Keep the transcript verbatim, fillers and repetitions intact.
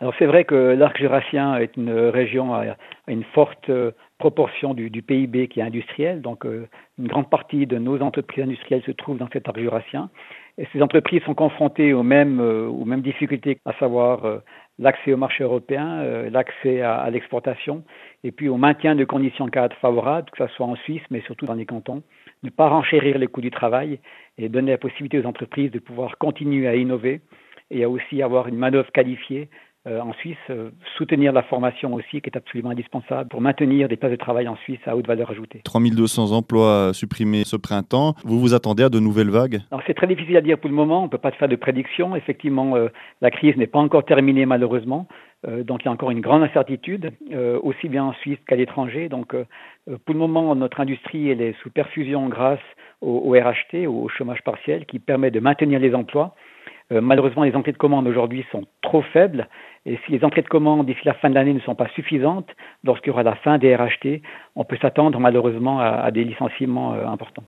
Alors c'est vrai que l'arc jurassien est une région à à une forte euh, proportion du, du P I B qui est industriel, donc euh, une grande partie de nos entreprises industrielles se trouvent dans cet arc jurassien. Et ces entreprises sont confrontées aux mêmes, euh, aux mêmes difficultés, à savoir euh, l'accès au marché européen, euh, l'accès à, à l'exportation, et puis au maintien de conditions cadres favorables, que ce soit en Suisse, mais surtout dans les cantons, ne pas renchérir les coûts du travail et donner la possibilité aux entreprises de pouvoir continuer à innover et à aussi avoir une main-d'œuvre qualifiée euh, en Suisse, euh, soutenir la formation aussi, qui est absolument indispensable pour maintenir des places de travail en Suisse à haute valeur ajoutée. trois mille deux cents emplois supprimés ce printemps. Vous vous attendez à de nouvelles vagues? Alors c'est très difficile à dire pour le moment, on ne peut pas faire de prédiction. Effectivement, euh, la crise n'est pas encore terminée malheureusement, euh, donc il y a encore une grande incertitude, euh, aussi bien en Suisse qu'à l'étranger. Donc euh, pour le moment, notre industrie elle est sous perfusion grâce au, au R H T, au chômage partiel, qui permet de maintenir les emplois. Euh, malheureusement, les entrées de commandes aujourd'hui sont trop faibles et si les entrées de commandes d'ici la fin de l'année ne sont pas suffisantes, lorsqu'il y aura la fin des R H T, on peut s'attendre malheureusement à, à des licenciements euh, importants.